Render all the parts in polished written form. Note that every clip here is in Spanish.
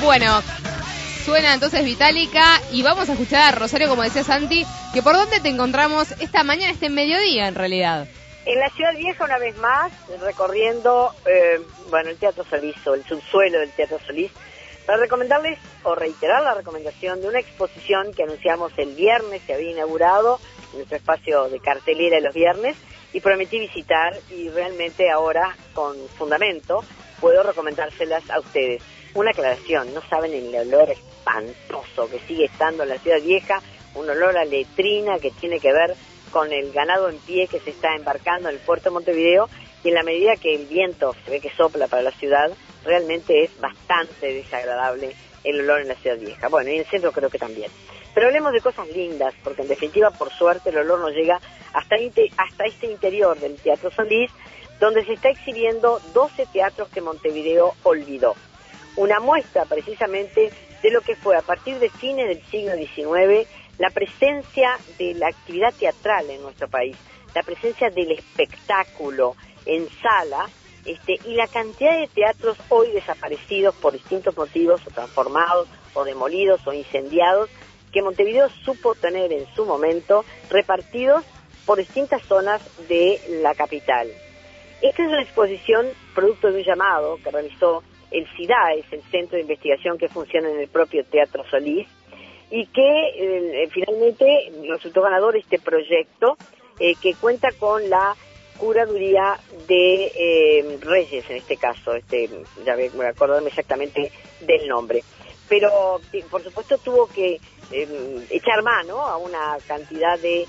Bueno, suena entonces Vitálica y vamos a escuchar a Rosario, como decía Santi, que por dónde te encontramos esta mañana, este mediodía en realidad. En la Ciudad Vieja, una vez más, recorriendo, el Teatro Solís, o el subsuelo del Teatro Solís, para recomendarles, o reiterar la recomendación de una exposición que anunciamos el viernes, se había inaugurado en nuestro espacio de cartelera de los viernes, y prometí visitar, y realmente ahora, con fundamento, puedo recomendárselas a ustedes. Una aclaración, no saben el olor espantoso que sigue estando en la Ciudad Vieja, un olor a letrina que tiene que ver con el ganado en pie que se está embarcando en el puerto de Montevideo, y en la medida que el viento se ve que sopla para la ciudad, realmente es bastante desagradable el olor en la Ciudad Vieja. Bueno, y en el centro creo que también. Pero hablemos de cosas lindas, porque en definitiva, por suerte, el olor nos llega hasta este interior del Teatro Solís, donde se está exhibiendo 12 teatros que Montevideo olvidó. Una muestra precisamente de lo que fue a partir de fines del siglo XIX la presencia de la actividad teatral en nuestro país, la presencia del espectáculo en sala, y la cantidad de teatros hoy desaparecidos por distintos motivos, o transformados, o demolidos, o incendiados, que Montevideo supo tener en su momento repartidos por distintas zonas de la capital. Esta es una exposición producto de un llamado que realizó el CIDAES, el Centro de Investigación que funciona en el propio Teatro Solís, y que finalmente resultó ganador este proyecto que cuenta con la curaduría de Reyes, en este caso, ya voy a acordarme exactamente del nombre, pero por supuesto tuvo que echar mano a una cantidad de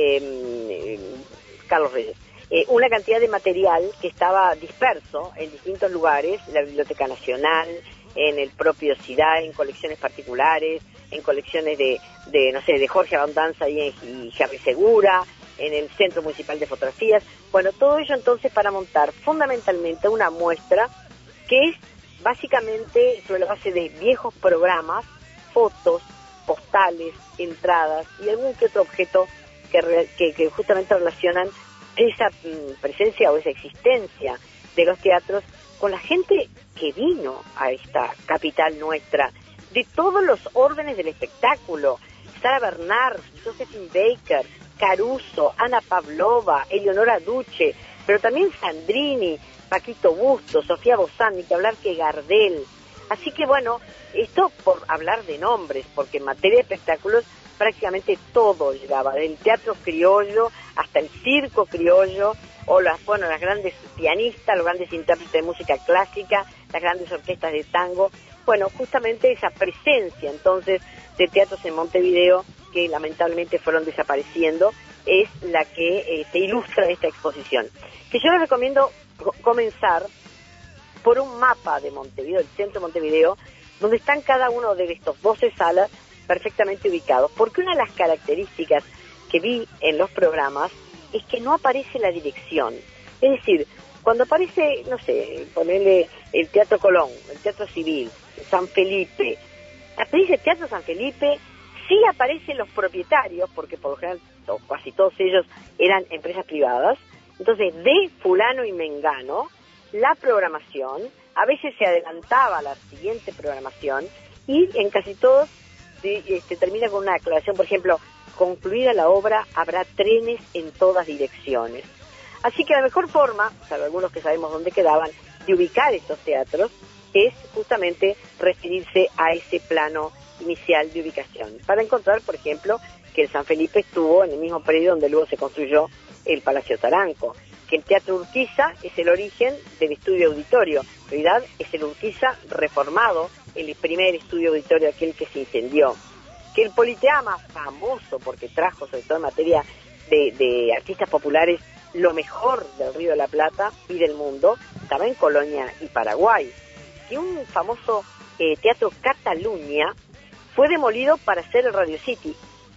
Carlos Reyes, una cantidad de material que estaba disperso en distintos lugares, en la Biblioteca Nacional, en el propio CIDAE, en colecciones particulares, en colecciones de Jorge Abundanza y Jerry Segura, en el Centro Municipal de Fotografías. Bueno, todo ello entonces para montar fundamentalmente una muestra que es básicamente sobre la base de viejos programas, fotos, postales, entradas y algún que otro objeto que justamente relacionan esa presencia o esa existencia de los teatros con la gente que vino a esta capital nuestra, de todos los órdenes del espectáculo: Sara Bernard, Josephine Baker, Caruso, Ana Pavlova, Eleonora Duce, pero también Sandrini, Paquito Busto, Sofía Bozán, ni que hablar que Gardel. Así que bueno, esto por hablar de nombres, porque en materia de espectáculos prácticamente todo llegaba, del teatro criollo hasta el circo criollo, o las grandes pianistas, los grandes intérpretes de música clásica, las grandes orquestas de tango. Bueno, justamente esa presencia entonces de teatros en Montevideo, que lamentablemente fueron desapareciendo, es la que te ilustra esta exposición. Que yo les recomiendo comenzar por un mapa de Montevideo, el centro de Montevideo, donde están cada uno de estos 12 salas perfectamente ubicados. Porque una de las características que vi en los programas es que no aparece la dirección. Es decir, cuando aparece, no sé, ponerle el Teatro Colón, el Teatro Civil, San Felipe, aparece el Teatro San Felipe, sí aparecen los propietarios, porque por lo general casi todos ellos eran empresas privadas. Entonces, de fulano y mengano, la programación, a veces se adelantaba a la siguiente programación, y en casi todos termina con una aclaración, por ejemplo: concluida la obra, habrá trenes en todas direcciones. Así que la mejor forma, salvo algunos que sabemos dónde quedaban, de ubicar estos teatros, es justamente referirse a ese plano inicial de ubicación, para encontrar, por ejemplo, que el San Felipe estuvo en el mismo predio donde luego se construyó el Palacio Taranco, que el Teatro Urquiza es el origen del estudio auditorio, en realidad es el Urquiza reformado, el primer estudio auditorio aquel que se incendió, que el Politeama, famoso porque trajo, sobre todo en materia de artistas populares, lo mejor del Río de la Plata y del mundo, estaba en Colonia y Paraguay, que un famoso Teatro Cataluña fue demolido para hacer el Radio City.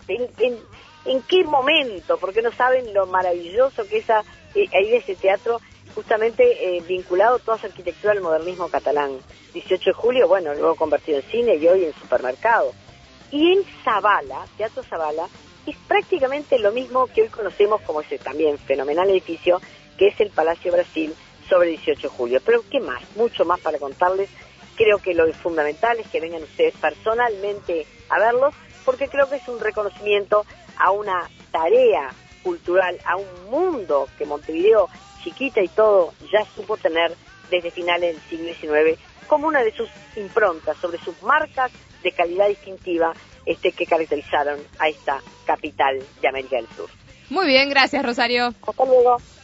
¿En qué momento? Porque no saben lo maravilloso que es ahí de ese teatro, justamente vinculado toda su arquitectura al modernismo catalán. 18 de julio, bueno, luego convertido en cine y hoy en supermercado. Y en Zabala, Teatro Zabala, es prácticamente lo mismo que hoy conocemos como ese también fenomenal edificio que es el Palacio Brasil sobre 18 de julio. Pero ¿qué más? Mucho más para contarles Creo que lo fundamental es que vengan ustedes personalmente a verlos, porque creo que es un reconocimiento a una tarea cultural, a un mundo que Montevideo, chiquita y todo, ya supo tener desde finales del siglo XIX como una de sus improntas, sobre sus marcas de calidad distintiva que caracterizaron a esta capital de América del Sur. Muy bien, gracias, Rosario. Hasta luego.